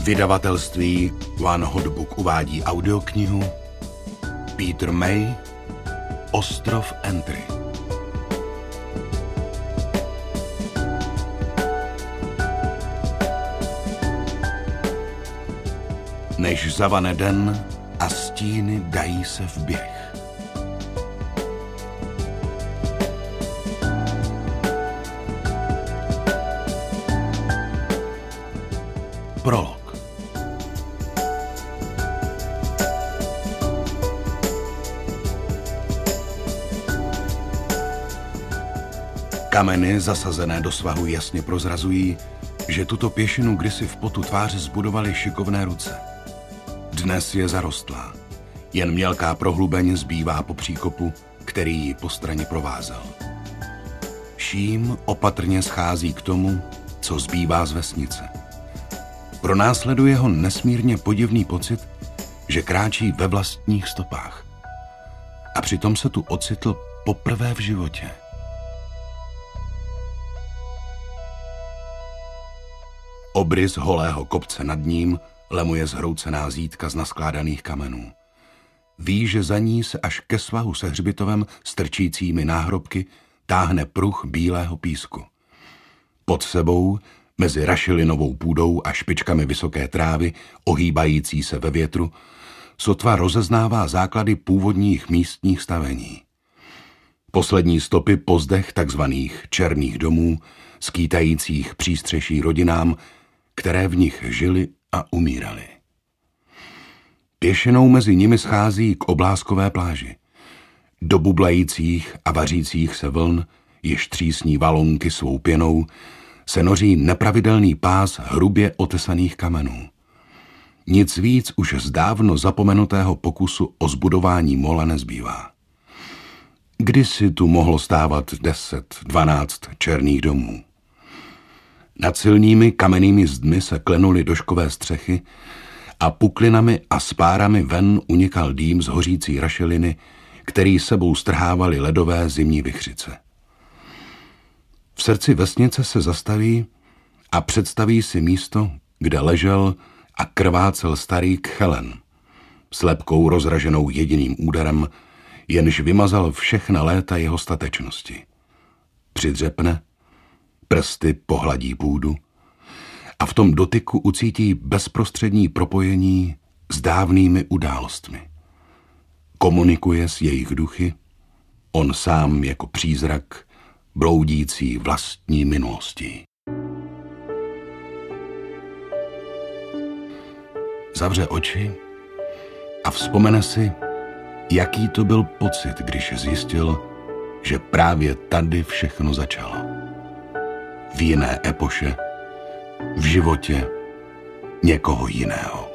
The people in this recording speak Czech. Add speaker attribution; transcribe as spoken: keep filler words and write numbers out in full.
Speaker 1: Vydavatelství One Hot Book uvádí audioknihu Peter May Ostrov Entry. Než zavane den a stíny dají se v běh. Prolog. Kameny zasazené do svahu jasně prozrazují, že tuto pěšinu kdysi v potu tváře zbudovaly šikovné ruce. Dnes je zarostlá. Jen mělká prohlubeň zbývá po příkopu, který ji po straně provázel. Ším opatrně schází k tomu, co zbývá z vesnice. Pronásleduje ho nesmírně podivný pocit, že kráčí ve vlastních stopách. A přitom se tu ocitl poprvé v životě. Obrys holého kopce nad ním lemuje zhroucená zítka z naskládaných kamenů. Ví, že za ní se až ke svahu se hřbitovem strčícími náhrobky táhne pruh bílého písku. Pod sebou, mezi rašelinovou půdou a špičkami vysoké trávy, ohýbající se ve větru, sotva rozeznává základy původních místních stavení. Poslední stopy pozdech takzvaných černých domů, skýtajících přístřeší rodinám, které v nich žili a umírali. Pěšinou mezi nimi schází k obláskové pláži. Do bublajících a vařících se vln, jež třísní valonky svou pěnou, se noří nepravidelný pás hrubě otesaných kamenů. Nic víc už z dávno zapomenutého pokusu o zbudování mola nezbývá. Kdysi tu mohlo stávat deset, dvanáct černých domů. Nad silnými kamennými zdmi se klenuly doškové střechy a puklinami a spárami ven unikal dým z hořící rašeliny, který sebou strhávaly ledové zimní vichřice. V srdci vesnice se zastaví a představí si místo, kde ležel a krvácel starý Kchelen, s lebkou rozraženou jediným úderem, jenž vymazal všechna léta jeho statečnosti. Přidřepne, prsty pohladí půdu a v tom dotyku ucítí bezprostřední propojení s dávnými událostmi. Komunikuje s jejich duchy, on sám jako přízrak, bloudící vlastní minulostí. Zavře oči a vzpomene si, jaký to byl pocit, když zjistil, že právě tady všechno začalo. V jiné epoše, v životě někoho jiného.